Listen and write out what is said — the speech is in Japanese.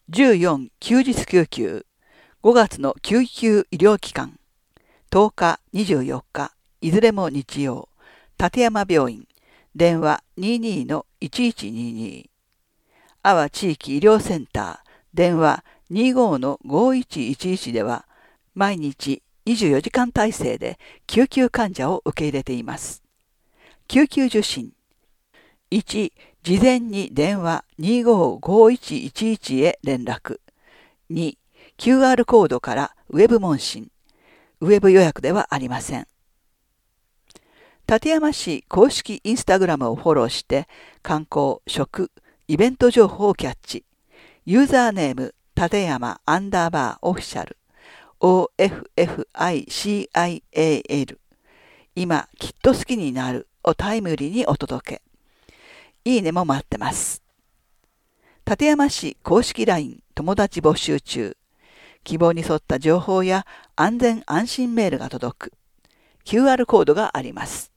14休日救急5月の救急医療機関10日、24日、いずれも日曜、立山病院、電話 22-1122。阿波地域医療センター、電話 25-5111 では、毎日24時間体制で救急患者を受け入れています。救急受診。1、事前に電話255111へ連絡。2、QR コードからウェブ問診。ウェブ予約ではありません。館山市公式インスタグラムをフォローして、観光、食、イベント情報をキャッチ。ユーザーネーム、館山_オフィシャル。OFFICIAL。今、きっと好きになるをタイムリーにお届け。いいねも待ってます。館山市公式 LINE 友達募集中。希望に沿った情報や安全安心メールが届く。QR コードがあります。